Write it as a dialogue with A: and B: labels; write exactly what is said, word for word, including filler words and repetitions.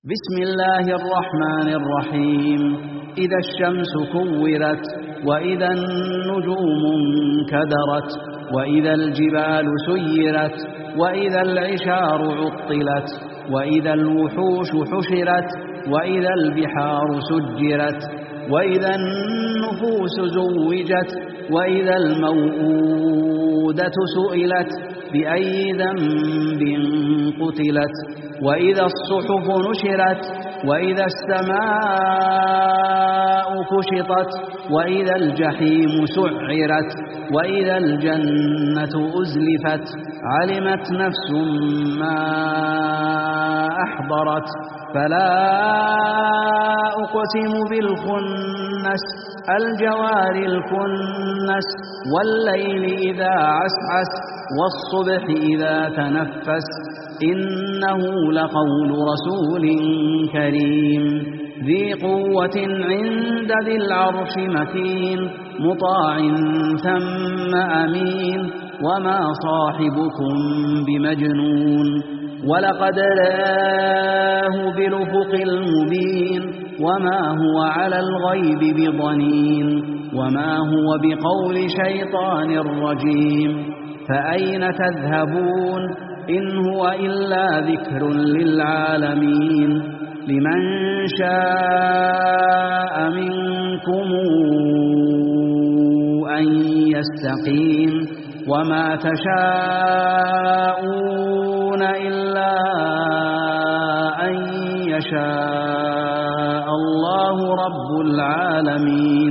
A: بسم الله الرحمن الرحيم إذا الشمس كورت وإذا النجوم انكدرت وإذا الجبال سيرت وإذا العشار عطلت وإذا الوحوش حشرت وإذا البحار سجرت وإذا النفوس زوجت وإذا الموءودة سئلت بأي ذنب قتلت وإذا الصحف نشرت وإذا السماء كشطت وإذا الجحيم سعرت وإذا الجنة أزلفت علمت نفس ما أحضرت فلا أقسم بالخنس الجوار الكنس والليل إذا عسعس والصبح إذا تنفس إنه لقول رسول كريم ذي قوة عند ذي العرش مكين مطاع ثم أمين وما صاحبكم بمجنون ولقد رآه بالأفق المبين وما هو على الغيب بضنين وما هو بقول شيطان رجيم فأين تذهبون إن هو إلا ذكر للعالمين لمن شاء منكم أن يستقيم وما تشاءون إلا أن يشاء الله رب العالمين.